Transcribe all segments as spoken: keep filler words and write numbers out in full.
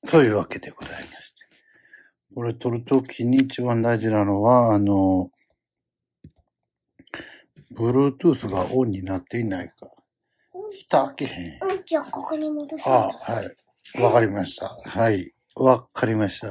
というわけでございまして。これ撮るときに一番大事なのは、あの、Bluetooth がオンになっていないか。蓋開けへん。 うん、じゃあここに戻す。 あ、はい。わかりました。はい。わかりました。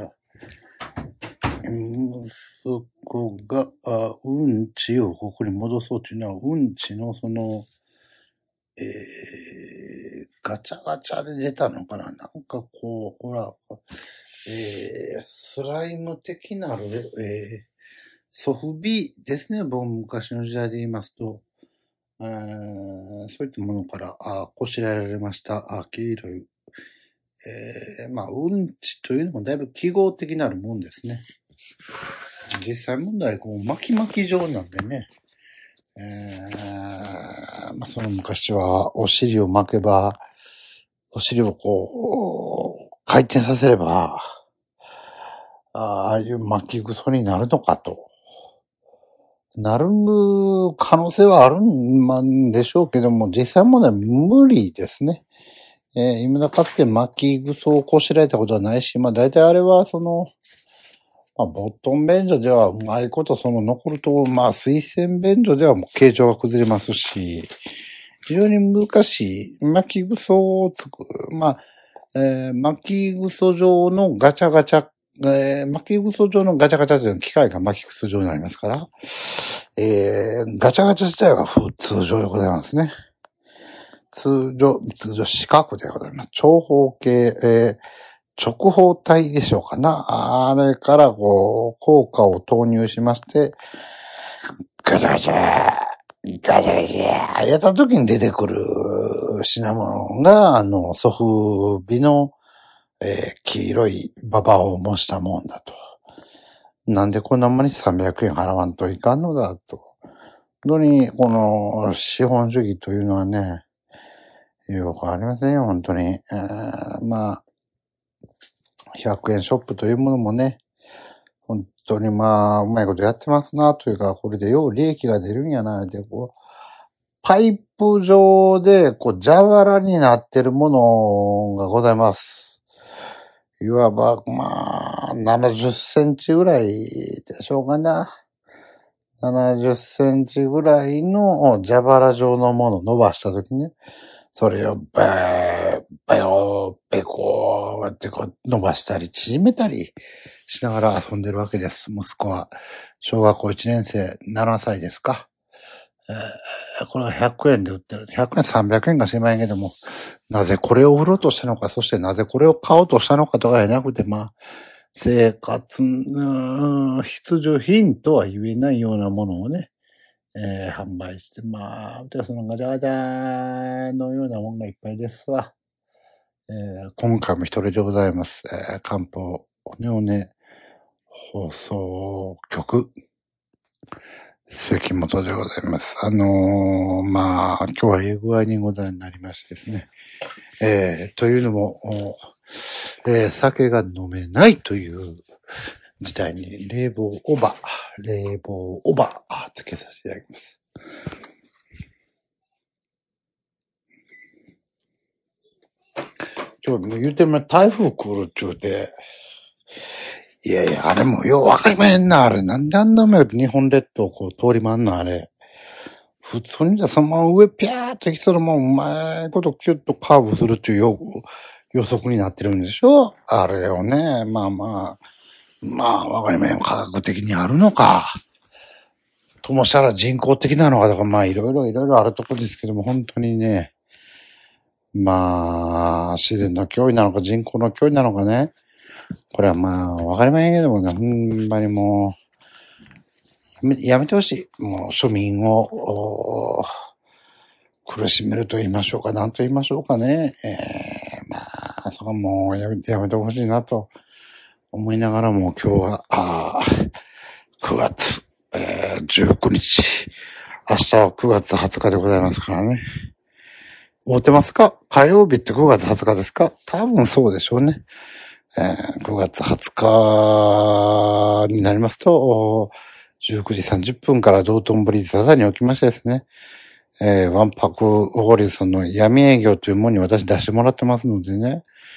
息子が、あ、うんちをここに戻そうというのは、うんちのその、えー、ガチャガチャで出たのかな、なんかこう、ほら、えー、スライム的なる、えー、ソフビですね。僕昔の時代で言いますと、えー、そういったものから、あ、こしらえられました。あ、黄色い。えー、まあ、うんちというのもだいぶ記号的なるもんですね。実際問題、こう、巻き巻き状なんでね。えー、まあ、その昔は、お尻を巻けば、お尻をこう、回転させれば、ああいう巻きぐそになるのかと。なる可能性はあるんでしょうけども、実際問題無理ですね。えー、今だかつて巻きぐそをこしらえたことはないし、まあ大体あれはその、まあボットン便所ではうまいことその残ると、まあ水洗便所ではもう形状が崩れますし、非常に難しい巻きぐそをつく、まあ、えー、巻きぐそ状のガチャガチャ、えー、巻きぐそ状のガチャガチャというのは機械が巻きぐそ状になりますから、えー、ガチャガチャ自体は通常でございますね。通常、通常四角でございます。長方形、えー、直方体でしょうかな。あれからこう、効果を投入しまして、ガチャガチャ、ガチャガチャ、やった時に出てくる品物が、あの、ソフビの、えー、黄色いババを模したもんだと。なんでこんなもんにさんびゃくえん払わんといかんのだと。本当に、この資本主義というのはね、よくありませんよ、本当に。えー、まあ、ひゃくえんショップというものもね、本当にまあ、うまいことやってますな、というか、これでよう利益が出るんやな、で、こう、パイプ状で、こう、蛇腹になってるものがございます。いわば、まあ、ななじゅっセンチぐらいでしょうかな。ななじゅっセンチぐらいの蛇腹状のものを伸ばしたときね、それをベー、ベヨー、ベコーってこう伸ばしたり縮めたりしながら遊んでるわけです。息子は小学校いちねん生、ななさいですか。えー、これはひゃくえんで売ってる。ひゃくえん、さんびゃくえんかしまえんけども、なぜこれを売ろうとしたのか、そしてなぜこれを買おうとしたのかとかじゃなくて、まあ、生活、うん、必需品とは言えないようなものをね、えー、販売して、まあ、でそのガチャガチャのようなものがいっぱいですわ。えー、今回も一人でございます。えー、漢方おねおね放送局、関本でございます。あのー、まあ、今日はええ具合にございになりましてですね。えー、というのも、えー、酒が飲めないという事態に冷房オーバー、冷房オーバーつけさせていただきます。今日言うても台風来るっちゅうて、いやいや、あれもようわかりまへんな、あれ。なんであんな目日本列島こう通りまんの、あれ。普通にじゃそのまま上ピャーっと来たらもううまいことキュッとカーブするっていうよ予測になってるんでしょあれをね。まあまあ、まあわかりまへん。科学的にあるのか。ともしたら人工的なのかとか、まあいろいろいろいろあるとこですけども、本当にね。まあ、自然の脅威なのか人工の脅威なのかね。これはまあ、わかりませんけどもね、ほんまにもう、やめ、やめてほしい。もう庶民を、苦しめると言いましょうか、何と言いましょうかね。えー、まあ、そこはもうやめて、やめてほしいなと思いながらも今日は、あくがつ、えー、じゅうくにち、明日はくがつはつかでございますからね。覚えてますか？火曜日ってくがつはつかですか？多分そうでしょうね。えー、くがつはつかになりますと、じゅうくじさんじゅっぷんから道頓堀笹に起きましてですね、えー、ワンパクオゴリさんの闇営業というものに私出してもらってますのでね、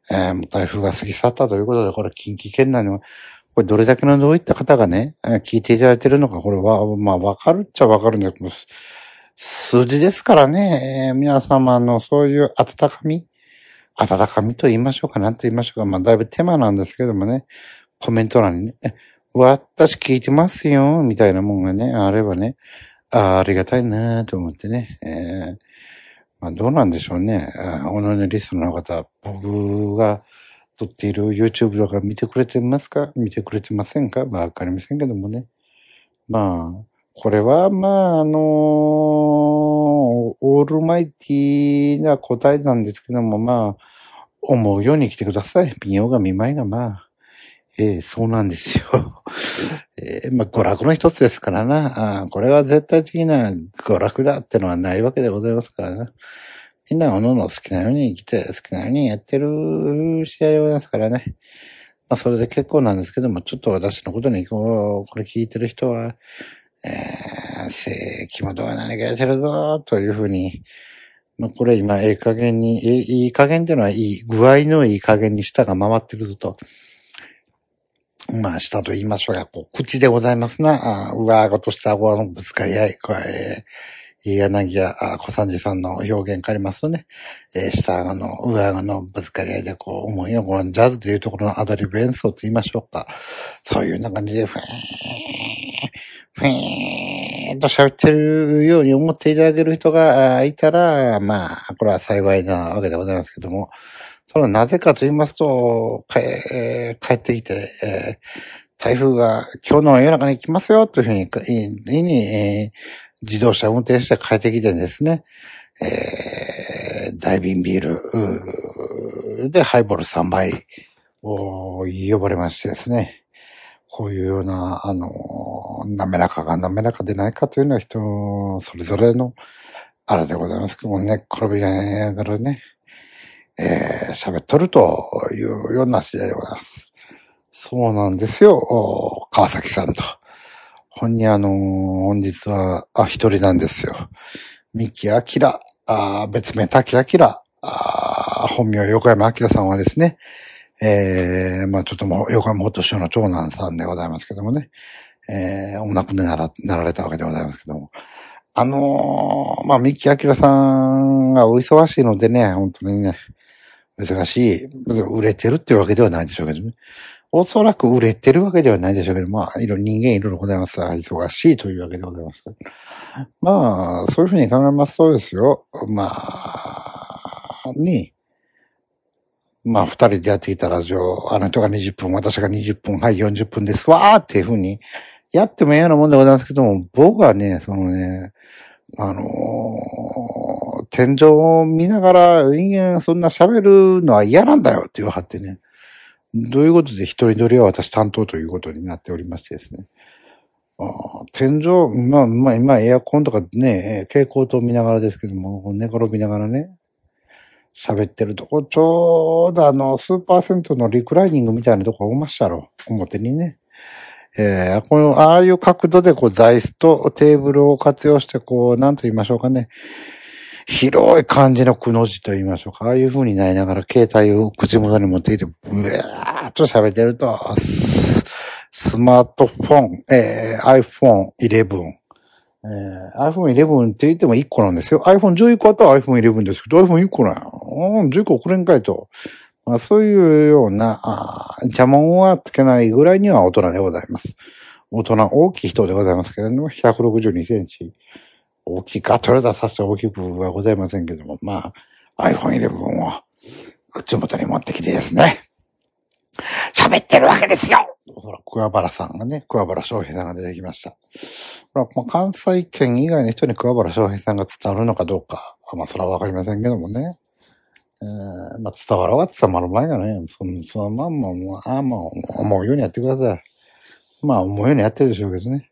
えー、もう台風が過ぎ去ったということで、これ近畿圏内の、これどれだけのどういった方がね、聞いていただいているのか、これは、まあ、わかるっちゃわかるんだけど、数字ですからね、えー、皆様のそういう温かみ、温かみと言いましょうか、なんと言いましょうか、まあ、だいぶ手間なんですけどもね、コメント欄にね、私聞いてますよ、みたいなもんがね、あればね、あありがたいなと思ってね、えー、まあ、どうなんでしょうね、おのねリストの方、僕が撮っている YouTube とか見てくれてますか？見てくれてませんか？まあ、わかりませんけどもね。まあ、これは、まあ、あのー、オールマイティーな答えなんですけども、まあ、思うように来てください。見ようが見まいが、まあ、ええ、そうなんですよ。ええ、まあ、娯楽の一つですからな。あこれは絶対的な娯楽だってのはないわけでございますからな。みんなおのおの好きなように生きて、好きなようにやってる試合でございますからね。まあ、それで結構なんですけども、ちょっと私のことにこう、これ聞いてる人は、えー、世紀元が何かやってるぞ、というふうに、まあ、これ今、ええ加減に、えいい加減っていうのは、いい、具合のいい加減に舌が回ってくると、まあ、舌と言いましょうか、こう、口でございますな。あ上顎と下顎のぶつかり合い、これ、えー、柳家小三治さんの表現借りますとね、えー、下顎の上顎のぶつかり合いで、こう、思いのこのジャズというところのアドリブ演奏と言いましょうか。そういうような感じで、ふーん、ふーんと喋ってるように思っていただける人がいたら、まあ、これは幸いなわけでございますけども、それはなぜかと言いますと、かえー帰ってきて、えー台風が今日の夜中に来ますよというふうに、いに、えー自動車運転して帰ってきてですね、えー、ダイビンビールでハイボールさんばいを呼ばれましてですね、こういうような、あの、滑らかか滑らかでないかというのは人それぞれのあれでございますけどもね、転びながらね、えー、喋っとるというような試合でございます。そうなんですよ、川崎さんと。本にあのー、本日は、あ、一人なんですよ。三木明、あ別名滝明、あ本名横山明さんはですね、えー、まあちょっともう横山元首相の長男さんでございますけどもね、えー、お亡くなりにならなられたわけでございますけども。あのー、まあ三木明さんがお忙しいのでね、本当にね、難しい。売れてるっていうわけではないでしょうけどね。おそらく売れてるわけではないでしょうけど、まあ、いろ、人間いろいろございますが、忙しいというわけでございます。まあ、そういうふうに考えますとですよ。まあ、ね。まあ、二人でやっていたラジオ、あの人がにじゅっぷん、私がにじゅっぷん、はい、よんじゅっぷんです。わーっていうふうにやってもいいようなもんでございますけども、僕はね、そのね、あのー、天井を見ながら人間そんな喋るのは嫌なんだよって言わはってね。どういうことで一人撮りは私担当ということになっておりましてですね。あ天井、まあ、まあ、今エアコンとかね、蛍光灯見ながらですけども、寝転びながらね、喋ってるとこ、ちょうどあの、スーパー銭湯のリクライニングみたいなとこおましたろ。表にね。えー、この、ああいう角度でこう、座椅子とテーブルを活用して、こう、なんと言いましょうかね。広い感じのくの字と言いましょうか。ああいう風になりながら携帯を口元に持っていて、ブワーっと喋ってると、ス、スマートフォン、えー、アイフォンイレブン。えー、アイフォンイレブンって言ってもいっこなんですよ。アイフォンじゅういっこあったら アイフォンイレブン ですけど、アイフォンいっこなんや。うん、じゅういっこくれんかいと。まあ、そういうような、あ邪文はつけないぐらいには大人でございます。大人、大きい人でございますけれども、ひゃくろくじゅうにセンチ。大きいか、トヨタさして大きくはございませんけども、まあ、アイフォンイレブン を口元に持ってきてですね、喋ってるわけですよ。ほら、桑原さんがね、桑原翔平さんが出てきました。ほら、まあ、関西圏以外の人に桑原翔平さんが伝わるのかどうか、まあ、それはわかりませんけどもね。えー、まあ、伝わるは伝わる前がね、その、そのまんま、もう、ああ、まあ、思うようにやってください。まあ、思うようにやってるでしょうけどね。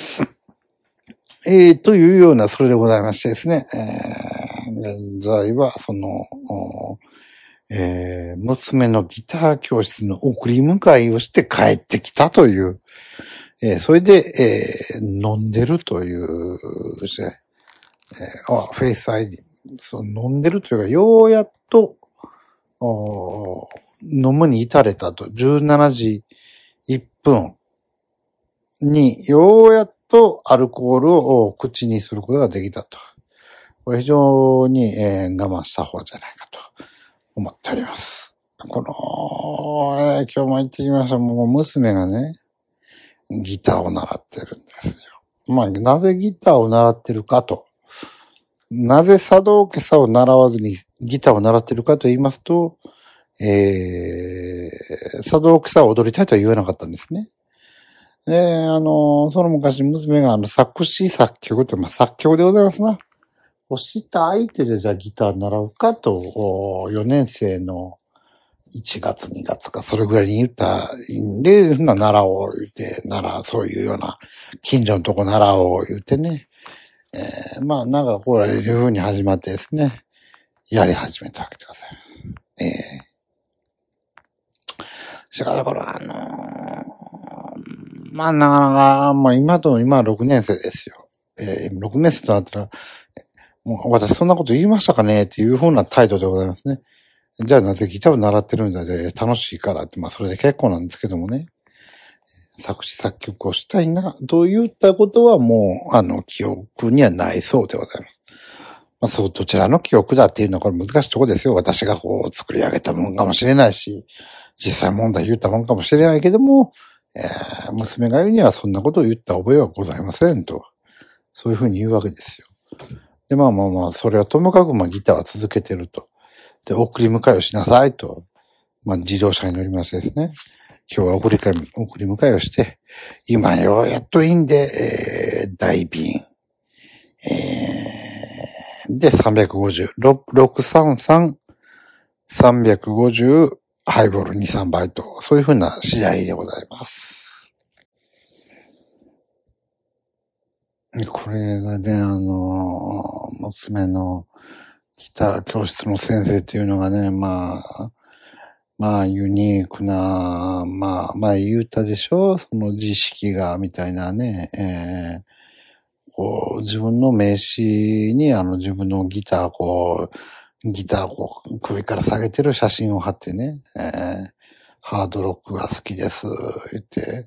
えー、というような、それでございましてですね、えー、現在は、その、えー、娘のギター教室の送り迎えをして帰ってきたという、えー、それで、えー、飲んでるというですね、えー、あ、フェイス アイディー、そう、飲んでるというか、ようやっと、 飲むに至れたと、じゅうしちじいっぷんにようやっとアルコールを口にすることができたと。これ非常に、えー、我慢した方じゃないかと思っております。この、えー、今日も行ってきました。もう娘がね、ギターを習ってるんですよ。まあ、なぜギターを習ってるかと。なぜ茶道家さを習わずにギターを習ってるかと言いますと、えー、茶道家さを踊りたいとは言わなかったんですね。で、あの、その昔娘があの作詞作曲って、まあ、作曲でございますな。をした相手でじゃあギター習うかと、よねん生のいちがつにがつかそれぐらいに言ったんで、な、習おう言うて、習う、そういうような、近所のとこ習おう言うてね。えー、まあなんかこういう風に始まってですね、やり始めたわけでございます。えー、しかしだからあのー、まあなかなか、まあ今と、今はろくねん生ですよ。えー、ろくねん生となったら、もう私そんなこと言いましたかねっていう風な態度でございますね。じゃあなぜギターを習ってるんだで、楽しいからって、まあそれで結構なんですけどもね。作詞作曲をしたいな、と言ったことはもう、あの、記憶にはないそうでございます。まあそう、どちらの記憶だっていうのはこれ難しいところですよ。私がこう作り上げたもんかもしれないし、実際問題言ったもんかもしれないけども、えー、娘が言うにはそんなことを言った覚えはございませんと。そういうふうに言うわけですよ。で、まあまあまあ、それはともかくまあギターは続けてると。で、送り迎えをしなさいと。まあ自動車に乗りましてですね。今日は送り迎え、送り迎えをして、今ようやっといいんで、えー、大便。えー、で、さんびゃくごじゅう、ろくさんさん、さんびゃくごじゅう、ハイボールに、さんばいと、そういうふうな試合でございます。これがね、あの、娘のギター教室の先生っていうのがね、まあ、まあ、ユニークな、まあ、まあ言うたでしょ、その知識が、みたいなね、えー、こう、自分の名刺に、あの、自分のギター、こう、ギターをこう首から下げてる写真を貼ってね、えー、ハードロックが好きです、言って、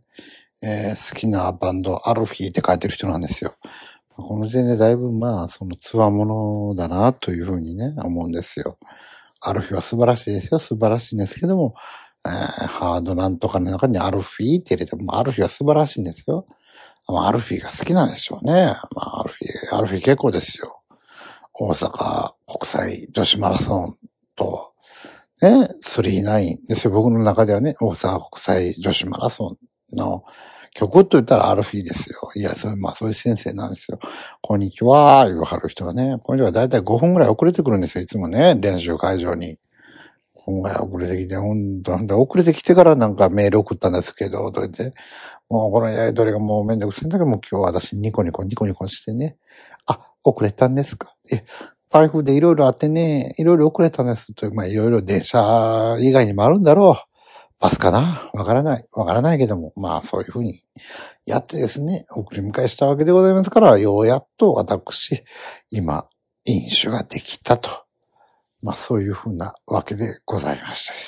えー、好きなバンド、アルフィーって書いてる人なんですよ。この時点でだいぶ、まあ、その、つわものだな、というふうにね、思うんですよ。アルフィは素晴らしいですよ。素晴らしいんですけども、えー、ハードなんとかの中にアルフィーって入れても、アルフィは素晴らしいんですよ。まあ、アルフィが好きなんでしょうね。まあ、アルフィ、アルフィ結構ですよ。大阪国際女子マラソンと、ね、スリーナインですよ。僕の中ではね、大阪国際女子マラソンの曲と言ったらアルフィーですよ。いや、そう、まあそういう先生なんですよ。こんにちは、言わはる人がね、この人はだいたいごふんぐらい遅れてくるんですよ。いつもね、練習会場に。ごふんぐらい遅れてきて、ほんと、遅れてきてからなんかメール送ったんですけど、と言って、もうこのやりとりがもうめんどくさいんだけど、もう今日は私ニコニコニコニコしてね。あ、遅れたんですか。え、台風でいろいろあってね、いろいろ遅れたんですと。まあいろいろ電車以外にもあるんだろう。バスかなわからない。わからないけども、まあそういうふうにやってですね、送り迎えしたわけでございますから、ようやっと私、今、飲酒ができたと。まあそういうふうなわけでございまして。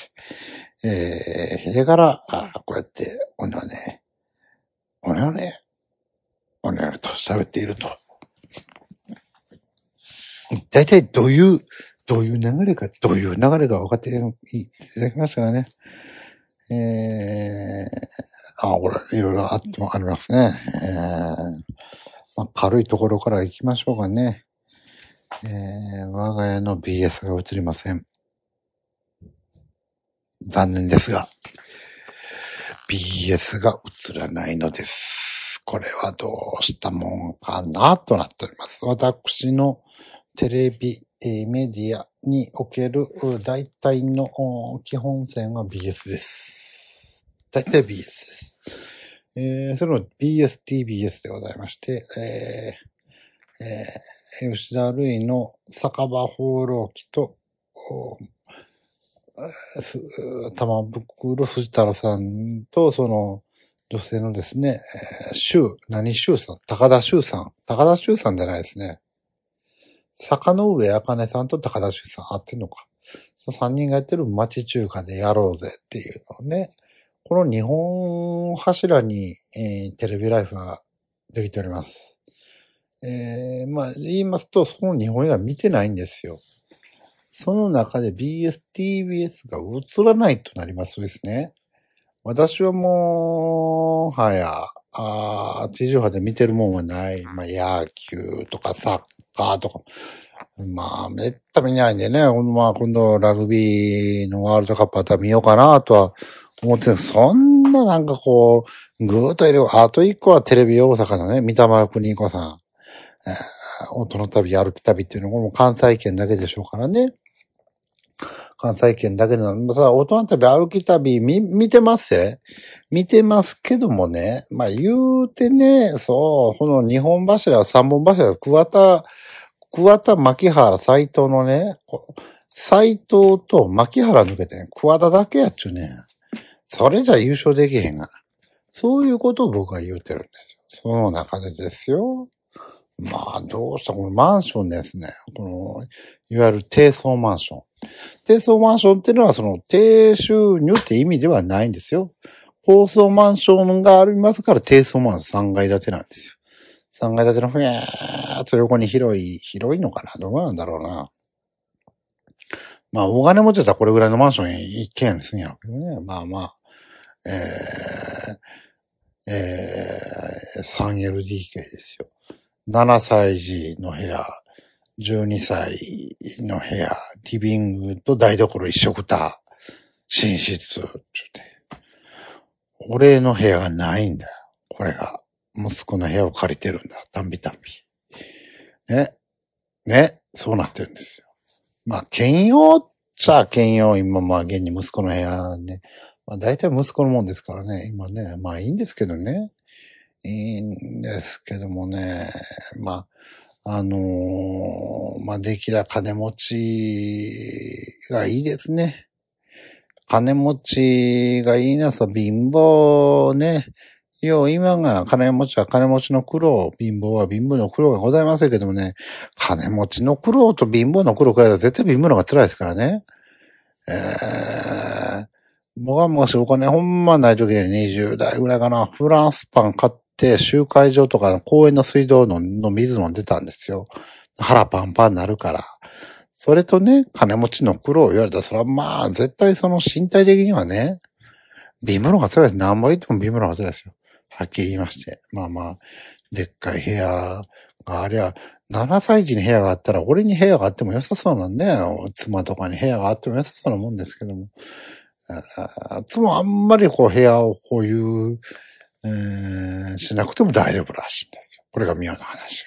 えー、それから、あこうやって、おねおね、おねおね、おねおねと喋っていると。大体どういう、どういう流れか、どういう流れか分かっていただきましたがね。えー、あ、これ、いろいろあってもありますね。えー、まあ、軽いところから行きましょうかね。えー、我が家の ビーエス が映りません。残念ですが、ビーエス が映らないのです。これはどうしたもんかなとなっております。私のテレビ、えー、メディアにおける大体の基本線は ビーエス です。大体 ビーエス です。えー、それも ビーエスティービーエス でございまして、えーえー、吉田類の酒場放浪記と、玉袋筋太郎さんと、その、女性のですね、えー、周、何周さん高田周さん。高田周さんじゃないですね。坂上茜さんと高田周さん合ってんのか。 さんにんがやってる町中華でやろうぜっていうのをね。この日本柱に、えー、テレビライフができております。えー、まあ言いますと、その日本映画見てないんですよ。その中で ビーエスティービーエス が映らないとなりますとですね。私はもう、はや、あ地上波で見てるもんはない。まあ野球とかサッカーとか。まあ、めった見ないんでね。まあ今度ラグビーのワールドカップあたり見ようかなとは思ってる。そんななんかこう、ぐーっといる。あと一個はテレビ大阪のね、三玉邦子さん。えー、音の旅、歩き旅っていうのは、これも関西圏だけでしょうからね。関西圏だけでなの。さ、音の旅、歩き旅、み、見てますよ。見てますけどもね。まあ言うてね、そう、この日本柱、三本柱、桑田、桑田、牧原、斎藤のね、斎藤と牧原抜けてね、桑田だけやっちゅうね。それじゃ優勝できへんがな。そういうことを僕は言うてるんですよ。その中でですよ。まあ、どうしたこのマンションですね。この、いわゆる低層マンション。低層マンションっていうのはその低収入って意味ではないんですよ。高層マンションがありますから低層マンションさんがい建てなんですよ。さんがい建てのふやーっと横に広い、広いのかなどうなんだろうな。まあ、大金持ちだったらこれぐらいのマンション一軒家に住んやろうけどね。まあまあ、えー、えー、スリーエルディーケー ですよ。ななさい児の部屋、じゅうにさいの部屋、リビングと台所一緒くた、寝室、ちょっと。俺の部屋がないんだよ。これが。息子の部屋を借りてるんだ。たんびたんび。ね。ね。そうなってるんですよ。まあ、兼用っちゃ兼用、今、まあ、現に息子の部屋ね。まあ、大体息子のもんですからね。今ね。まあ、いいんですけどね。いいんですけどもね。まあ、あのー、まあ、できら金持ちがいいですね。金持ちがいいなさ、貧乏ね。よう、今がな、金持ちは金持ちの苦労、貧乏は貧乏の苦労がございませんけどもね、金持ちの苦労と貧乏の苦労から絶対貧乏の方が辛いですからね。えー、僕はもしお金ほんまない時でにじゅう代ぐらいかな、フランスパン買って集会場とかの公園の水道のの水飲んでたんですよ。腹パンパンになるから。それとね、金持ちの苦労を言われたら、それはまあ、絶対その身体的にはね、貧乏の方が辛いです。何倍言っても貧乏の方が辛いですよ。はっきり言いまして。まあまあ、でっかい部屋がありゃ、ななさい児に部屋があったら、俺に部屋があっても良さそうなんだよ。妻とかに部屋があっても良さそうなもんですけども。妻あんまりこう部屋をこういう、えー、しなくても大丈夫らしいんですよ。これが妙な話。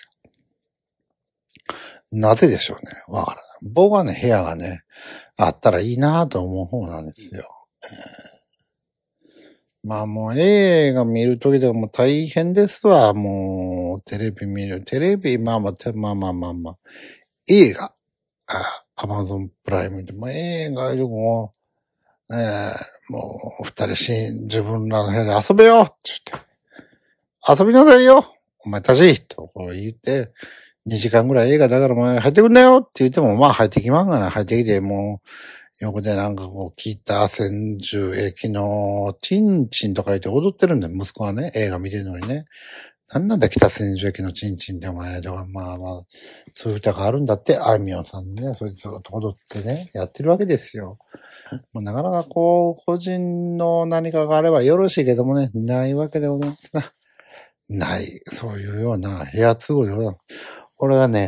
なぜでしょうね。わからない。僕はね、部屋がね、あったらいいなと思う方なんですよ。えーまあもう映画見るときでも大変ですわ。もうテレビ見る。テレビ、まあまあ、まあまあまあまあ。映画。アマゾンプライムでも映画よりも、えー、もう二人し、自分らの部屋で遊べよって言って。遊びなさいよお前たちとこう言って、にじかんぐらい映画だからもう入ってくんなよって言っても、まあ入ってきまんがな。入ってきて、もう、横でなんかこう、北千住駅のチンチンとか言って踊ってるんだよ、息子はね、映画見てるのにね。なんなんだ北千住駅のチンチンってお前、だからまあまあ、そういう歌があるんだって、あいみょんさんね、それずっと踊ってね、やってるわけですよ。もうなかなかこう、個人の何かがあればよろしいけどもね、ないわけでございますな。ない、そういうような部屋都合でございます。これがね、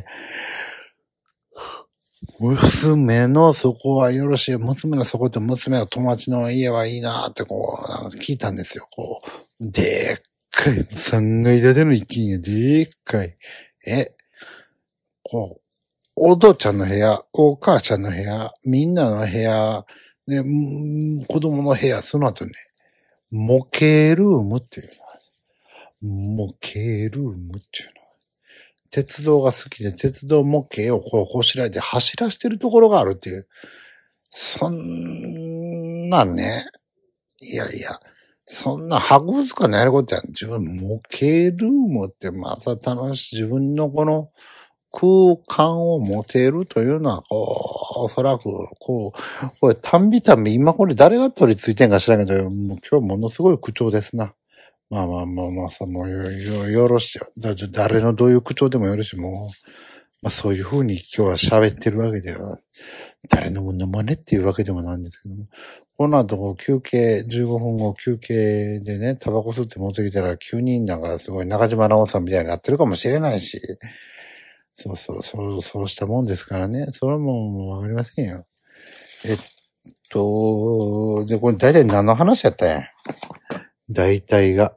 娘のそこはよろしい。娘のそこって娘の友達の家はいいなってこう、なんか聞いたんですよ。こう、でっかい、三階建ての一軒家、でっかい。え、こう、お父ちゃんの部屋、お母ちゃんの部屋、みんなの部屋、で、子供の部屋、その後ね、模型ルームっていうの。模型ルームっていうの。鉄道が好きで、鉄道模型をこう、こしらえて走らせてるところがあるっていう。そんなんね。いやいや、そんな博物館のやることやん。自分模型ルームってまた楽しい。自分のこの空間を持てるというのは、こう、おそらく、こう、これ、たんびたんび、今これ誰が取り付いてんか知らんけど、もう今日ものすごい口調ですな。まあまあまあまあさ、もうよ、よ、よろしいよ。だ誰のどういう口調でもよろしい。もう、まあそういう風に今日は喋ってるわけでは、誰のものまねっていうわけでもないんですけども。この後休憩、じゅうごふんご休憩でね、タバコ吸って持ってきたら急になんかすごい中島直さんみたいになってるかもしれないし、そうそう、そう、そうしたもんですからね。それはもうわかりませんよ。えっと、で、これ大体何の話やったんや。大体が。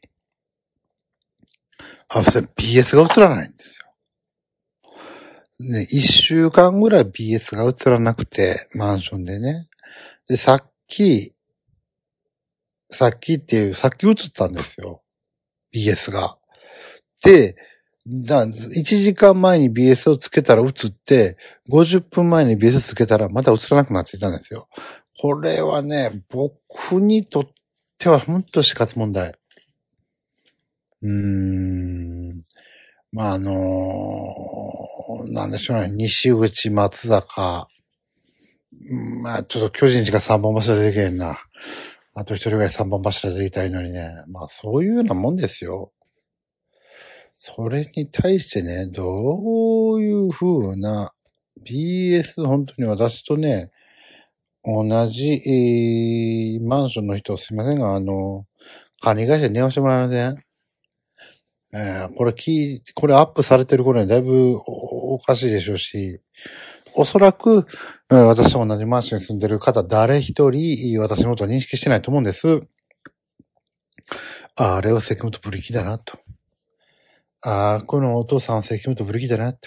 あ、それ ビーエス が映らないんですよ。ね、一週間ぐらい ビーエス が映らなくて、マンションでね。で、さっき、さっきっていう、さっき映ったんですよ。ビーエス が。で、だいちじかんまえに ビーエス をつけたら映って、ごじゅっぷんまえに ビーエス つけたらまた映らなくなっていたんですよ。これはね、僕にとっては本当死活問題。うーん。まあ、あのー、なんでしょうね、西口松坂。まあ、ちょっと巨人しか三本柱できへんな。あと一人ぐらい三本柱できたいのにね。まあ、そういうようなもんですよ。それに対してね、どういう風な ビーエス 本当に私とね、同じ、えー、マンションの人すいませんが、あの、管理会社に電話してもらえません？えー、これ聞い、これアップされてる頃にだいぶお、おかしいでしょうし、おそらく、うん、私と同じマンションに住んでる方、誰一人私のことを認識してないと思うんです。あ、あれは関本ブリキだなと。あ、このお父さんは関本ブリキだなと。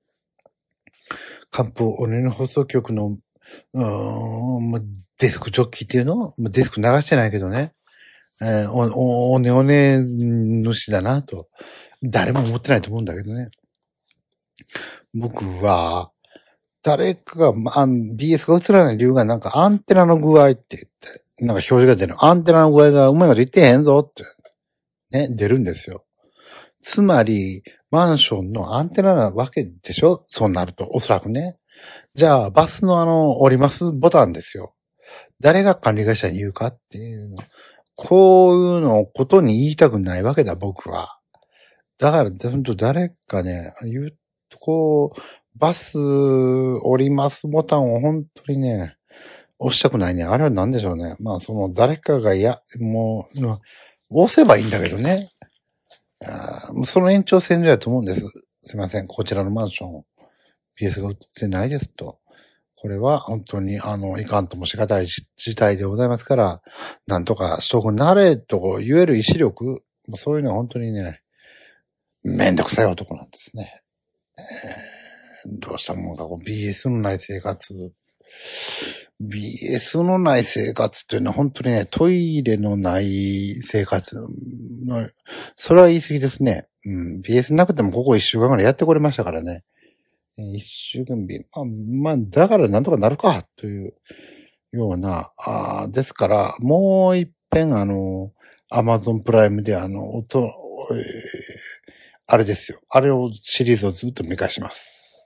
関東オネの放送局の、うーん、デスクジョッキーっていうのデスク流してないけどね。えー、お、お、おねおね主だなと。誰も思ってないと思うんだけどね。僕は、誰かが、まあ、ビーエス が映らない理由がなんかアンテナの具合って言って、なんか表示が出る。アンテナの具合がうまいこと言ってへんぞって、ね、出るんですよ。つまり、マンションのアンテナなわけでしょ？そうなると、おそらくね。じゃあ、バスのあの、降りますボタンですよ。誰が管理会社に言うかっていうの。こういうのをことに言いたくないわけだ、僕は。だから、ほんと誰かね、言う、こう、バス降りますボタンを本当にね、押したくないね。あれは何でしょうね。まあ、その誰かがや、もう、押せばいいんだけどね。あその延長線上だと思うんです。すいません。こちらのマンション、ビーエス が売ってないですと。これは本当に、あの、いかんともしがたい事態でございますから、なんとかしとくなれと言える意志力、そういうのは本当にね、めんどくさい男なんですね。えー、どうしたもんか、こう ビーエス のない生活。ビーエス のない生活っていうのは本当にね、トイレのない生活の、それは言い過ぎですね。うん、ビーエス なくてもここ一週間ぐらいやってこれましたからね。一週間日、まあ、まあ、だからなんとかなるか、というような、あですから、もう一遍あの、アマゾンプライムであの、音、えー、あれですよ。あれを、シリーズをずっと見返します。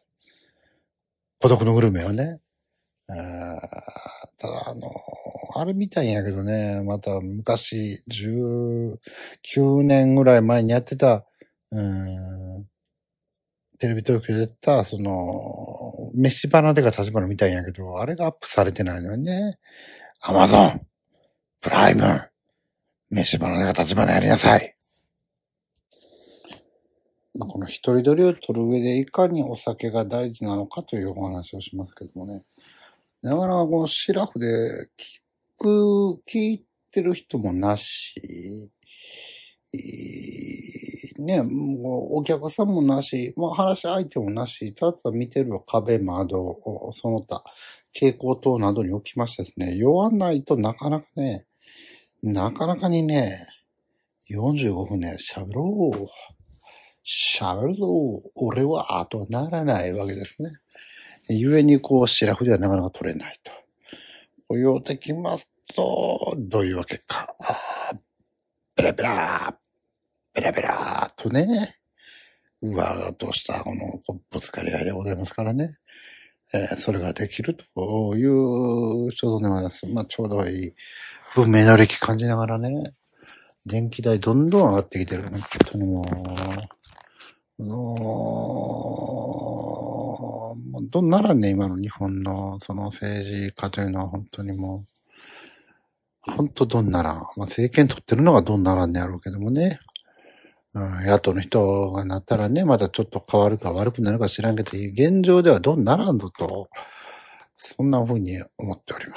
孤独のグルメをね。あただあの、あれみたいんやけどね、また昔、じゅうきゅうねんぐらい前にやってた、うーん、テレビ東京でやった、その、飯花でが立花みたいんやけど、あれがアップされてないのにね。アマゾン、プライム、飯花でが立花やりなさい。この一人撮りを撮る上でいかにお酒が大事なのかというお話をしますけどもね。なかなかこのシラフで聞く、聞いてる人もなし、ね、もうお客さんもなし、まあ話し相手もなし、ただ見てる壁、窓、その他、蛍光灯などに置きましてですね、弱ないとなかなかね、なかなかにね、よんじゅうごふんね、喋ろう、喋るぞ、俺は、とはならないわけですね。ゆえにこう、シラフではなかなか取れないと。こういうてきますと、どういうわけか。ベラベラ、ベラベラとね、 うわーとしたこのぶつかり合いでございますからね。えー、それができるという所存でございます。まあ、ちょうどいい文明の歴感じながらね、電気代どんどん上がってきてる。本当にもう、もう、どんならね、今の日本のその政治家というのは本当にもう、本当どんなら、まあ、政権取ってるのがどんならんねやろうけどもね。うん、野党の人がなったらね、またちょっと変わるか悪くなるか知らんけど、現状ではどうならんぞと、そんな風に思っております。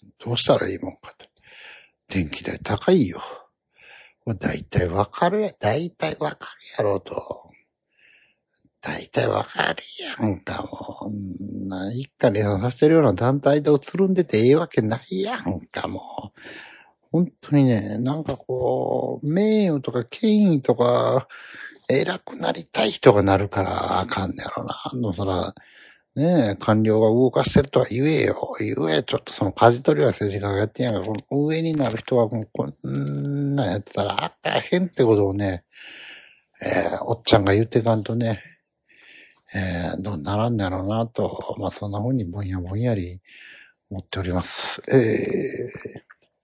どうしたらいいもんかと。電気代高いよ。だいたいわかるや、だいたいわかるやろうと。だいたいわかるやんか、もう。な、一家にさせてるような団体でつるんでてええわけないやんか、もう。本当にね、なんかこう、名誉とか権威とか、偉くなりたい人がなるからあかんねやろな。あの、そら、ねえ、官僚が動かしてるとは言えよ。言え、ちょっとその舵取りは政治家がやってんやから、この上になる人はもうこんなんやってたらあかへんってことをね、えー、おっちゃんが言ってかんとね、えー、どうならんねやろうなと、まあそんな風にぼんやぼんやり思っております。えー、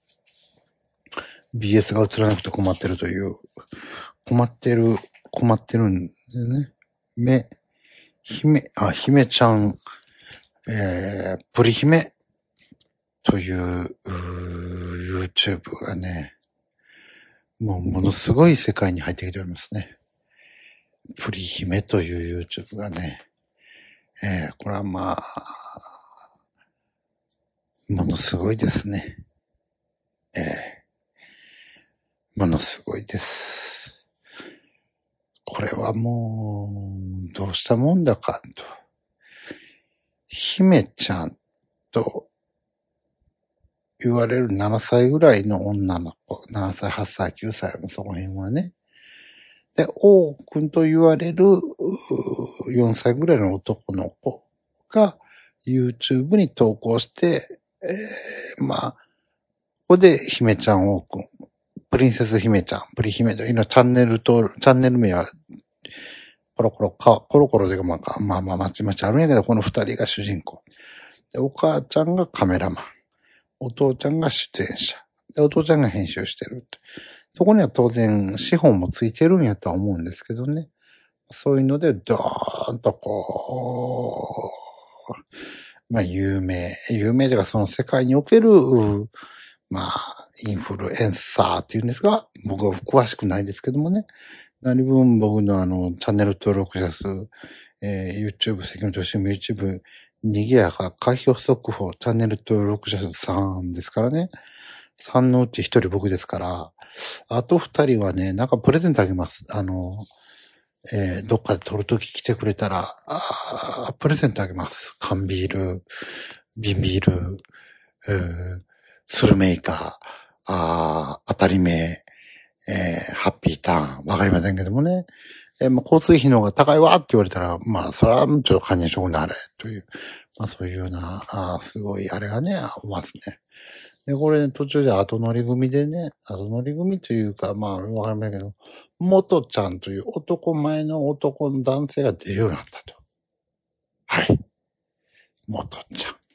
ビーエス が映らなくて困ってるという、困ってる、困ってるんですね。め、姫、あ、姫ちゃん、えー、プリ姫という、うー YouTube がね、もうものすごい世界に入ってきておりますね。プリ姫という YouTube がね、えー、これはまあ、ものすごいですね。えー、ものすごいです。これはもう、どうしたもんだかと。姫ちゃんと言われるななさいぐらいの女の子、ななさい、はっさい、きゅうさいもその辺はね。で、王くんと言われるよんさいぐらいの男の子が YouTube に投稿して、えー、まあ、ここで姫ちゃん王くん、プリンセス姫ちゃん、プリ姫というのはチャンネルと、チャンネル名はコロコロか、コロコロでまあ、まあまあ、まちまちあるんやけど、この二人が主人公。で、お母ちゃんがカメラマン。お父ちゃんが出演者。で、お父ちゃんが編集してる。そこには当然資本もついてるんやとは思うんですけどね。そういうので、ドーンとこう、まあ有名、有名ではその世界における、まあ、インフルエンサーっていうんですが、僕は詳しくないですけどもね。何分僕のあの、チャンネル登録者数、えー、YouTube、関本俊も YouTube、にぎやか、開票速報、チャンネル登録者数さんですからね。さんのうちひとり僕ですから、あとふたりはね、なんかプレゼントあげます。あの、えー、どっかで撮るとき来てくれたら、あプレゼントあげます。缶ビール、瓶ビール、えー、スルメイカ、あ当たり目、えー、ハッピーターン、わかりませんけどもね。えー、まあ、交通費の方が高いわって言われたら、まあ、それはちょっと堪忍職になれ、という、まあ、そういうような、あすごい、あれがね、ますね。で、これ、ね、途中で後乗り組でね、後乗り組というか、まあ、わかりませんけど、元ちゃんという男前の男の男性が出るようになったと。はい。元ちゃん。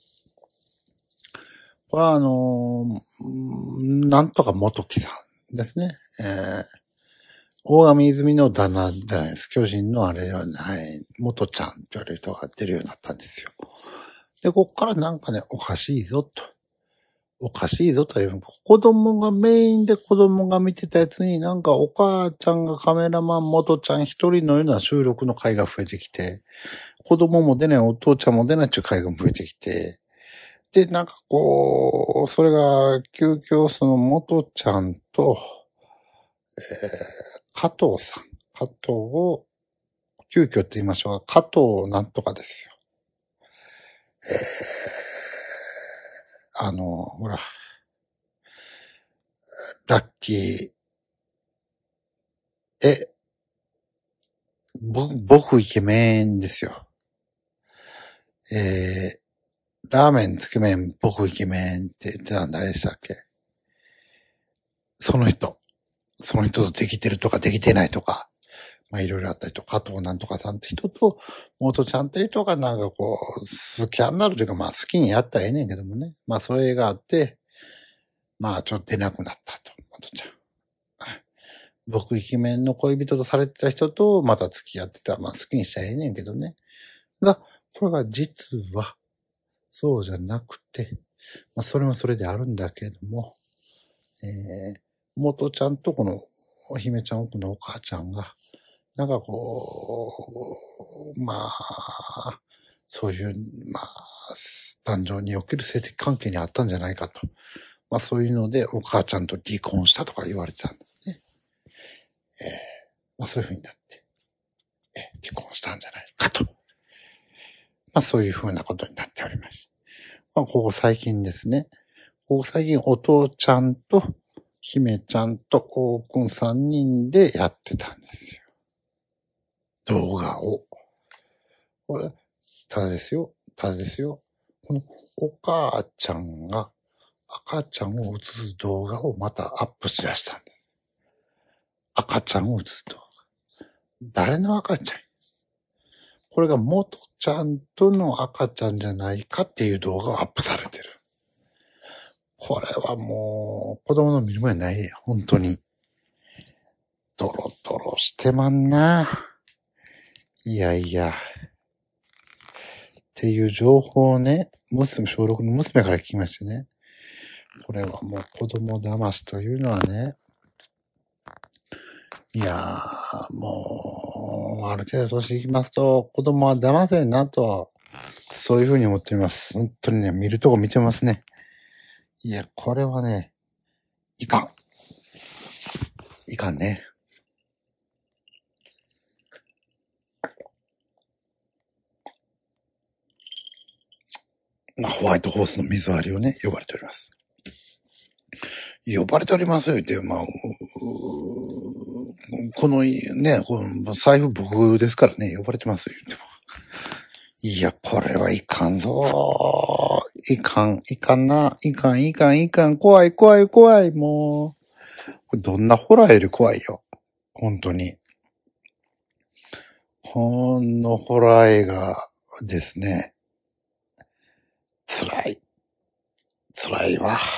これはあのー、なんとか元木さんですね。えー、大神泉の旦那じゃないです。巨人のあれはない、元ちゃんって言われる人が出るようになったんですよ。で、こっからなんかね、おかしいぞと。おかしいぞという、子供がメインで子供が見てたやつになんかお母ちゃんがカメラマン元ちゃん一人のような収録の回が増えてきて、子供も出ないお父ちゃんも出ないっていう回が増えてきて、で、なんかこう、それが急遽その元ちゃんと、えー、加藤さん、加藤を、急遽って言いましょうか、加藤なんとかですよ。えー、あの、ほら、ラッキー、え、ぼ、僕イケメンですよ。えー、ラーメンつけ麺僕イケメンって言ってたん誰でしたっけ？その人。その人とできてるとかできてないとか。 まあいろいろあったりと、加藤なんとかさんって人と、元ちゃんって人がなんかこう、スキャンダルというかまあ好きにやったらええねんけどもね。まあそれがあって、まあちょっと出なくなったと、元ちゃん。僕イケメンの恋人とされてた人とまた付き合ってた。まあ好きにしたらええねんけどね。が、これが実は、そうじゃなくて、まあそれもそれであるんだけども、えー、元ちゃんとこの、お姫ちゃんこのお母ちゃんが、なんかこう、まあ、そういう、まあ、誕生における性的関係にあったんじゃないかと。まあそういうので、お母ちゃんと離婚したとか言われてたんですね。えー、まあそういう風になって、えー、離婚したんじゃないかと。まあそういう風なことになっております。まあここ最近ですね。ここ最近お父ちゃんと、姫ちゃんと王くんさんにんでやってたんですよ。動画を。これ、ただですよ。ただですよ。このお母ちゃんが赤ちゃんを映す動画をまたアップしだしたんです。赤ちゃんを映す動画。誰の赤ちゃん？これが元ちゃんとの赤ちゃんじゃないかっていう動画がアップされてる。これはもう子供の見る前ないや。本当に。ドロドロしてまんな。いやいや。っていう情報をね、娘、小ろくの娘から聞きましてね。これはもう子供騙しというのはね、いやー、もう、ある程度年いきますと、子供は騙せんなと、そういうふうに思っています。本当にね、見るとこ見てますね。いや、これはね、いかん。いかんね。まあ、ホワイトホースの水割りをね、呼ばれております。呼ばれておりますよ、言って、まあ、このね、この財布僕ですからね、呼ばれてますよ、言っても。いや、これはいかんぞー。いかん、いかんな。いかん、いかん、いかん。怖い、怖い、怖い。もう。これどんなホラーより怖いよ。本当に。このホラー映画ですね。辛い。辛いわ。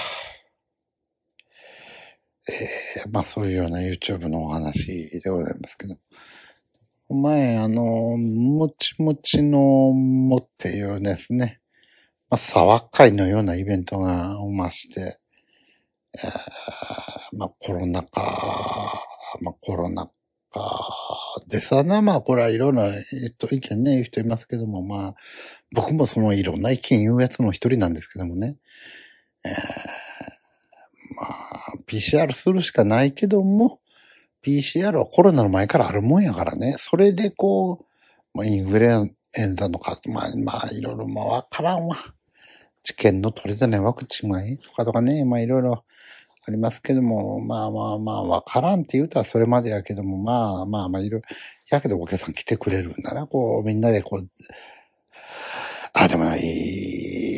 えー、まあそういうような YouTube のお話でございますけど。前、あの、もちもちのもっていうですね。まあ、沢会のようなイベントがおまして、えー、まあコロナ禍、まあコロナ禍ですわな。まあこれはいろんな、えっと、意見ね、言う人いますけども、まあ僕もそのいろんな意見言うやつの一人なんですけどもね。えー、まあ ピーシーアール するしかないけども、ピーシーアール はコロナの前からあるもんやからね。それでこう、まあ、インフルエンザのか、まあまあいろいろまあわからんわ。治験の取れてないワクチンがいいとかとかね、まあいろいろありますけども、まあまあまあ、わからんって言うたらそれまでやけども、まあまあまあいろいろ、やけどお客さん来てくれるんだな、こう、みんなでこう、ああでもない、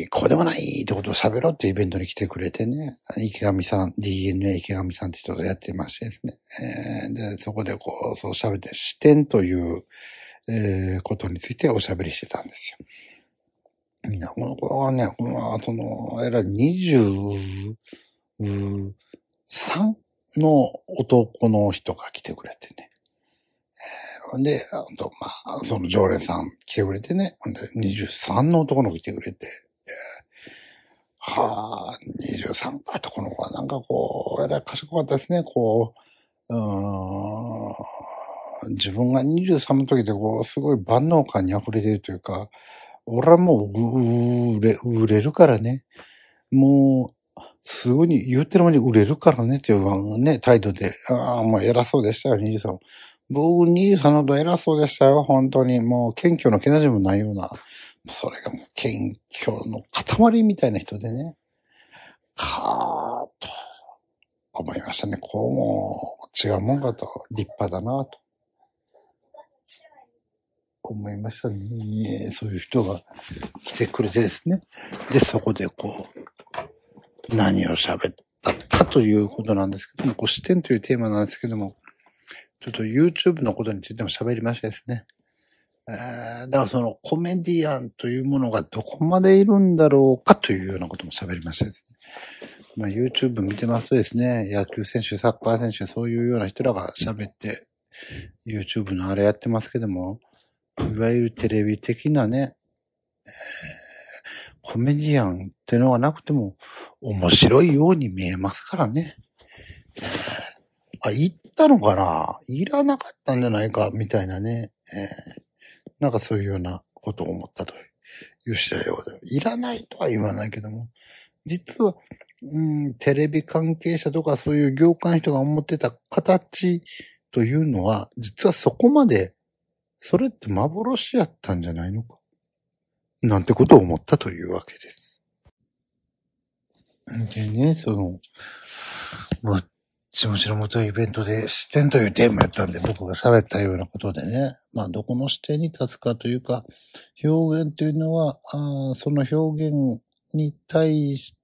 こうでもないってことを喋ろうっていうイベントに来てくれてね、池上さん、ディーエヌエー 池上さんって人とやってましてですね、えー、で、そこでこう、そう喋って視点という、えー、ことについておしゃべりしてたんですよ。みんな、この子はね、この、その、えらいにじゅうさんの男の人が来てくれてね。で、あと、まあ、その常連さん来てくれてね。で、にじゅうさんの男の子来てくれて。はあ、にじゅうさんかとこの子はなんかこう、えらい賢かったですね。こう、うーん、自分がにじゅうさんの時でこう、すごい万能感に溢れているというか、俺はもう、売れ、売れるからね。もう、すぐに言ってる間に売れるからねっていうね、態度で、ああ、もう偉そうでしたよ、にじゅうさん。僕にじゅうさんのと偉そうでしたよ、本当に。もう謙虚のけなじもないような。それがもう謙虚の塊みたいな人でね。かーと思いましたね。こうも違うもんかと。立派だなと。思いましたね。そういう人が来てくれてですね。で、そこでこう、何を喋ったかということなんですけども、こう視点というテーマなんですけども、 ちょっと YouTube のことについても喋りましたですね。えー、だからそのコメディアンというものがどこまでいるんだろうかというようなことも喋りましたですね。まあ YouTube 見てますとですね、野球選手、サッカー選手、そういうような人らが喋って、YouTube のあれやってますけども、いわゆるテレビ的なね、えー、コメディアンってのがなくても面白いように見えますからね。あ、行ったのかないらなかったんじゃないかみたいなね、えー、なんかそういうようなことを思ったという次第で、いらないとは言わないけども、実は、うん、テレビ関係者とかそういう業界の人が思ってた形というのは、実はそこまで、それって幻やったんじゃないのか。なんてことを思ったというわけです。でね、その、むっちもちろん元イベントで視点というテーマやったんで、僕が喋ったようなことでね、まあどこの視点に立つかというか、表現というのは、あその表現に対して、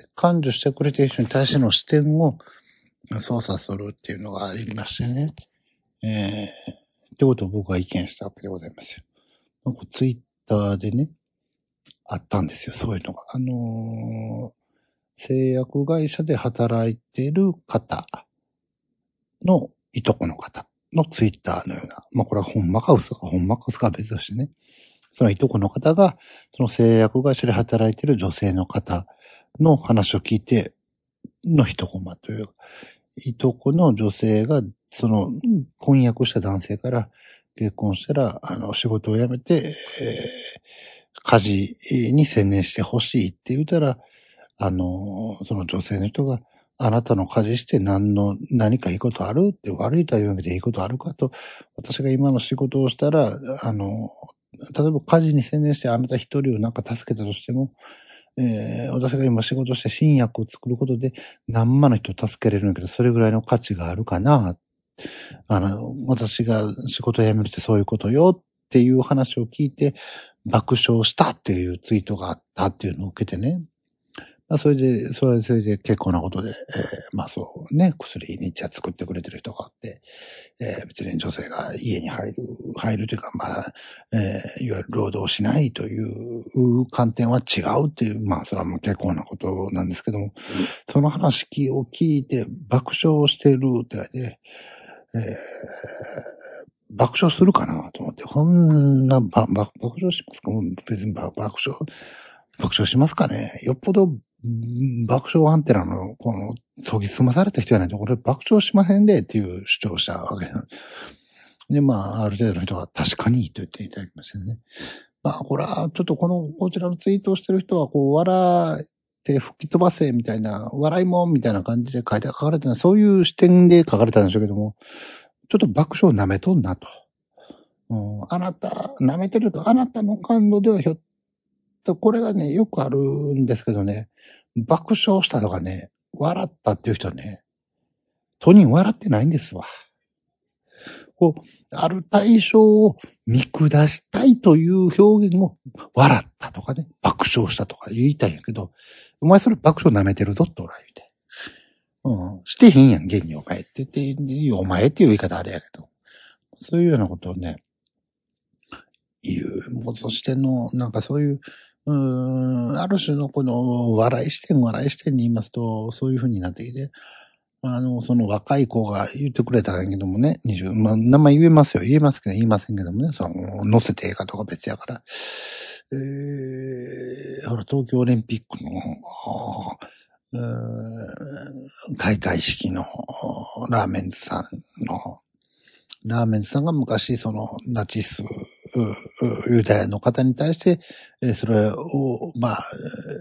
感受してくれている人に対しての視点を操作するっていうのがありましてね。えー、ってことを僕は意見したわけでございますよ。なんかツイッターでね、あったんですよ、そういうのが。あのー、製薬会社で働いている方のいとこの方のツイッターのような、まあこれはほんまか嘘かほんまか嘘かは別としてね、そのいとこの方が、その製薬会社で働いている女性の方の話を聞いての一コマという、いとこの女性が、その婚約した男性から結婚したら、あの仕事を辞めて、えー、家事に専念してほしいって言ったら、あの、その女性の人が、あなたの家事して何の、何かいいことあるって、悪いとは言わなくていいことあるかと、私が今の仕事をしたら、あの、例えば家事に専念してあなた一人をなんか助けたとしても、えー、私が今仕事して新薬を作ることで何万の人を助けれるんだけど、それぐらいの価値があるかな。あの、私が仕事を辞めるってそういうことよっていう話を聞いて爆笑したっていうツイートがあったっていうのを受けてね。それで、それで、それで結構なことで、えー、まあそうね、薬にじゃ作ってくれてる人があって、えー、別に女性が家に入る、入るというか、まあ、えー、いわゆる労働しないという観点は違うっていう、まあそれはもう結構なことなんですけども、その話を聞いて爆笑してるって言われて、えー、爆笑するかなと思って、こんな、ば、ば、爆笑しますか？別に爆笑、爆笑しますかね？よっぽど爆笑アンテナの、この、研ぎ澄まされた人じゃないと、これ爆笑しませんでっていう主張をしたわけなんです。で、まあ、ある程度の人は確かにと言っていただきましたね。まあ、これは、ちょっとこの、こちらのツイートをしてる人は、こう、笑って吹き飛ばせみたいな、笑いもんみたいな感じで書いて書かれてない、そういう視点で書かれたんでしょうけども、ちょっと爆笑舐めとんなと。うん、あなた、舐めてると、あなたの感度ではひょっと、これがね、よくあるんですけどね、爆笑したとかね、笑ったっていう人はね、当人笑ってないんですわ。こう、ある対象を見下したいという表現を笑ったとかね、爆笑したとか言いたいんやけど、お前それ爆笑舐めてるぞっておら言うて。うん。してへんやん、現にお前って言って、お前っていう言い方あれやけど。そういうようなことをね、言う。もうそしての、なんかそういう、うーん、ある種のこの笑い視点、笑い視点に言いますと、そういう風になってきて、あの、その若い子が言ってくれたんやけどもね、にじゅう、まあ、名前言えますよ。言えますけど言いませんけどもね、その、乗せてええかとか別やから。えー、ほら、東京オリンピックの、うーん開会式のラーメンズさんの、ラーメンズさんが昔そのナチス、ユダヤの方に対して、それを、まあ、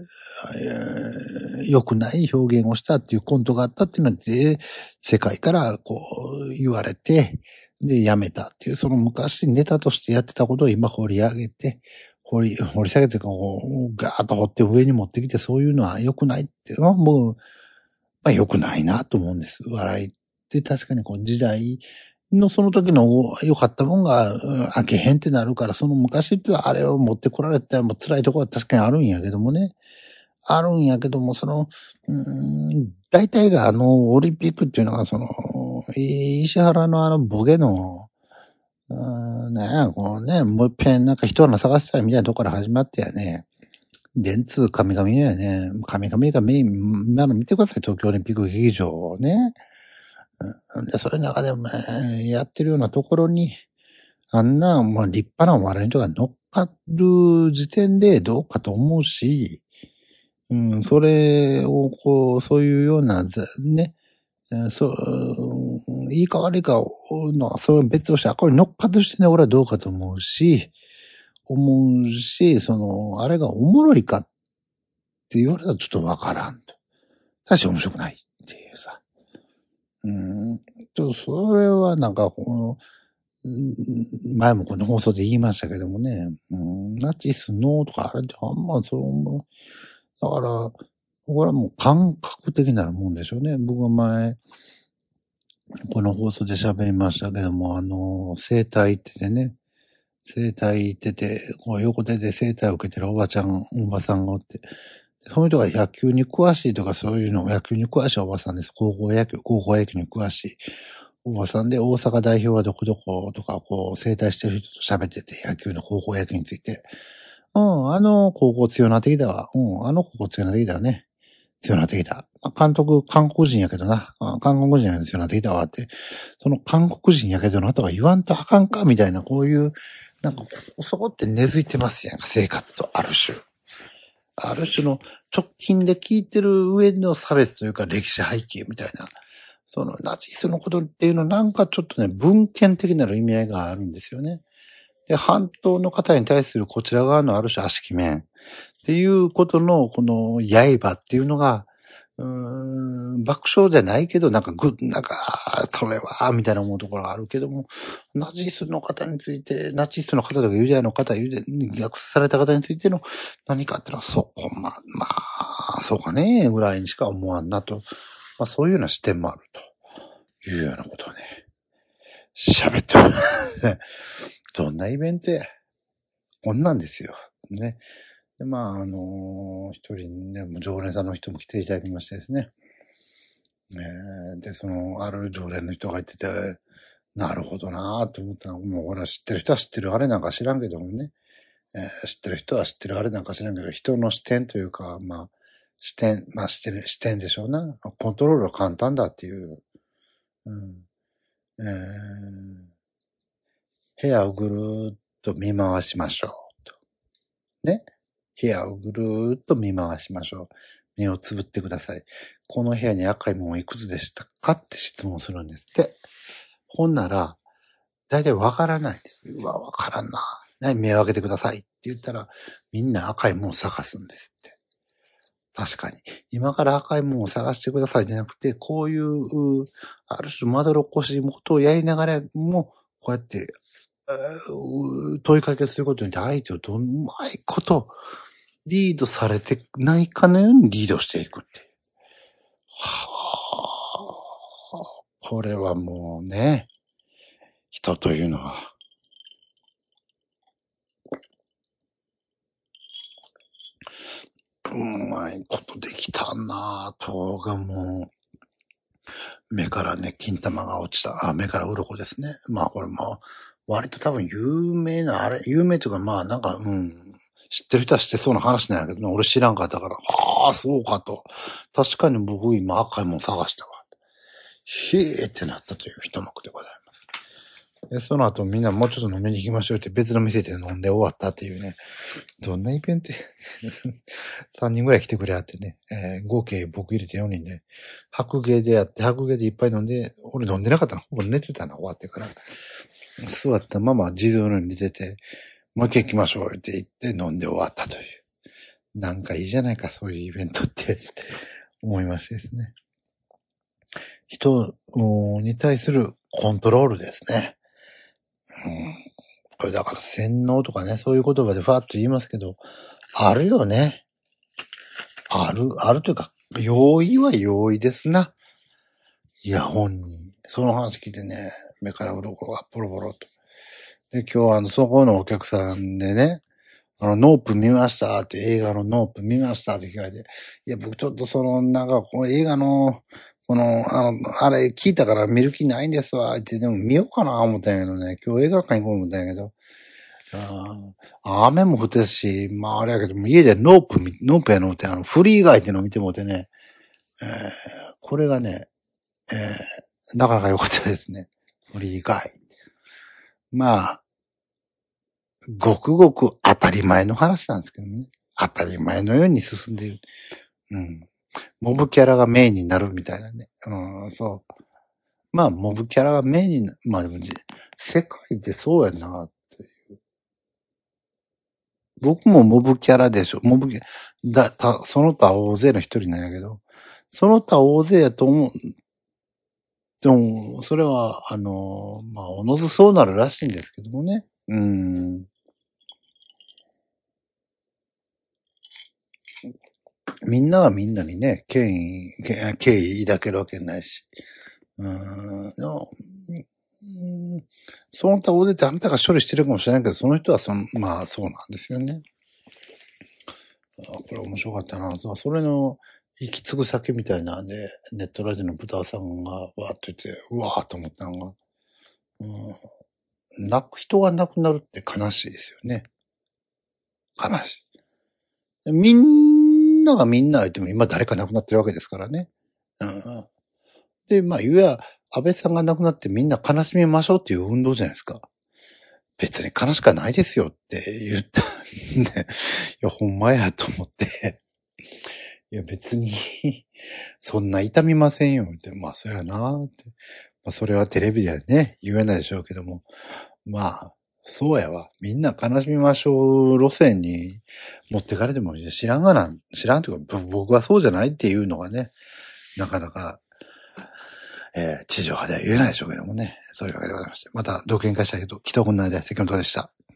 良くない表現をしたっていうコントがあったっていうので、世界からこう言われて、で、やめたっていう、その昔ネタとしてやってたことを今掘り上げて、掘り、掘り下げて、こう、ガーッと掘って上に持ってきて、そういうのは良くないっていうのはもう、まあ良くないなと思うんです。笑いって確かにこう時代のその時の良かったもんが、開けへんってなるから、その昔ってあれを持ってこられたら辛いところは確かにあるんやけどもね。あるんやけども、その、うーん、大体があの、オリンピックっていうのが、その、 石原のあのボケの、うーん、ね、このね、もう一遍なんか人の探したいみたいなとこから始まってやね。電通神々のやね。神々がメイン、今の見てください、東京オリンピック劇場ね。で、そういう中でもね、やってるようなところに、あんな、まあ、立派なお笑いの人が乗っかる時点でどうかと思うし、うん、それを、こう、そういうような、ね、そう、いいか悪いかの、それは別として、これ乗っかとしてね、俺はどうかと思うし、思うし、その、あれがおもろいかって言われたらちょっとわからんと。確かに面白くないっていうさ。うん、と、それはなんか、この、前もこの放送で言いましたけどもね、うん、ナチスのとかあれってあんまそう、だから、これはもう感覚的なもんでしょうね。僕は前、この放送で喋りましたけども、あの、整体行っててね、整体行ってて、こう横手で整体を受けてるおばちゃん、おばさんがおって、その人が野球に詳しいとかそういうの、野球に詳しいおばさんです。高校野球、高校野球に詳しいおばさんで、大阪代表はどこどことか、こう、整体してる人と喋ってて、野球の高校野球について。うん、あの高校強なってきたわ。うん、あの高校強なってきたわね。強なってきた。監督、韓国人やけどな。韓国人やけど強なってきたわって。その韓国人やけどなとか言わんとあかんかみたいな、こういう、なんか、そこって根付いてますやんか、生活とある種。ある種の直近で聞いてる上の差別というか歴史背景みたいな。そのナチスのことっていうのはなんかちょっとね、文献的なる意味合いがあるんですよね。で、半島の方に対するこちら側のある種悪しき面っていうことのこの刃っていうのが、うーん、爆笑じゃないけど、なんかぐ、なんか、それは、みたいな思うところがあるけども、ナチスの方について、ナチスの方とかユダヤの方、ユダヤに虐殺された方についての何かっていうのは、そこ、まあ、まあ、そうかね、ぐらいにしか思わんなと。まあ、そういうような視点もあるというようなことをね、喋ってます。どんなイベントや。こんなんですよ。ね。で、まあ、あのー一人ね、常連さんの人も来ていただきましてですね。えーで、その、ある常連の人が言ってて、なるほどなぁと思ったら、もうほら知ってる人は知ってるあれなんか知らんけどもね、えー知ってる人は知ってるあれなんか知らんけど、人の視点というか、まあ、視点、まあ視点、視点でしょうな。コントロールは簡単だっていう。うん、えー部屋をぐるーっと見回しましょう。とね。部屋をぐるーっと見回しましょう。目をつぶってください。この部屋に赤いもんはいくつでしたかって質問するんですって。ほんなら、だいたいわからないんです。うわ、わからんな。何目を開けてくださいって言ったら、みんな赤いもんを探すんですって。確かに。今から赤いもんを探してくださいじゃなくて、こういう、ある種まどろっこしいことをやりながらも、こうやって、問いかけすることによって相手をどんまいことリードされてないかのようにリードしていくって。はあ、これはもうね、人というのは、うまいことできたなぁとがもう、目からね、金玉が落ちた。あ、目から鱗ですね。まあこれも、割と多分有名な、あれ、有名というかまあなんか、うん、知ってる人は知ってそうな話なんやけどね、俺知らんかったから、はあ、そうかと。確かに僕今赤いもん探したわ。へえってなったという一幕でございます。で、その後みんなもうちょっと飲みに行きましょうって別の店で飲んで終わったっていうね。どんなイベントさんにんぐらい来てくれあってね、えー、合計僕入れてよにんで、白芸でやって、白芸でいっぱい飲んで、俺飲んでなかったの、ほぼ寝てたな、終わってから。座ったまま地蔵のように寝てて、もう一回行きましょうって言って飲んで終わったという。なんかいいじゃないか、そういうイベントって思いましてですね。人に対するコントロールですね。うん、これだから洗脳とかね、そういう言葉でファーッと言いますけど、あるよね。ある、あるというか、容易は容易ですな。いや、本人。その話聞いてね、目から鱗がポロポロと。で、今日はあの、そこのお客さんでね、 あの、ノープ見ましたって、映画のノープ見ましたって聞かれて、いや、僕ちょっとその、なんか、この映画の、この、あの、あれ聞いたから見る気ないんですわ、って、でも見ようかな思ったんやけどね、今日映画館行こう思ったんやけど、あ雨も降ってるし、まああれやけども、家でノープ、ノープやのってあの、フリーガイっていうのを見てもってね、えー、これがね、えー、なかなか良かったですね。フリーガイ。まあ、ごくごく当たり前の話なんですけどね。当たり前のように進んでいる。うん。モブキャラがメインになるみたいなね。うん、そう。まあ、モブキャラがメインになる。まあでも、世界ってそうやなっていう。僕もモブキャラでしょ。モブキャラ、だ、た、その他大勢の一人なんやけど、その他大勢やと思う。でも、それは、あの、まあ、おのずそうなるらしいんですけどもね。うん。みんながみんなにね、権威、け敬意抱けるわけないし。うーん。でもうんその他大勢ってあなたが処理してるかもしれないけど、その人はその、まあそうなんですよね。あこれ面白かったな。そうそれの行き継ぐ先みたいなんで、ネットラジオの豚さんがわーって言って、うわーと思ったのが、うん、泣く人が亡くなるって悲しいですよね。悲しい。みんながみんな言っても今誰か亡くなってるわけですからね。うん、で、まあ言えば、安倍さんが亡くなってみんな悲しみましょうっていう運動じゃないですか。別に悲しくはないですよって言ったんで、いや、ほんまやと思って、いや、別に、そんな痛みませんよって、まあ、そうやなって。まあ、それはテレビではね、言えないでしょうけども、まあ、そうやわ。みんな悲しみましょう路線に持ってかれても知らんがな、知らんというか、僕はそうじゃないっていうのがね、なかなか、えー、地上波では言えないでしょうけどもね。そういうわけでございまして。また、同見会したいけど、既得なで、関本でした。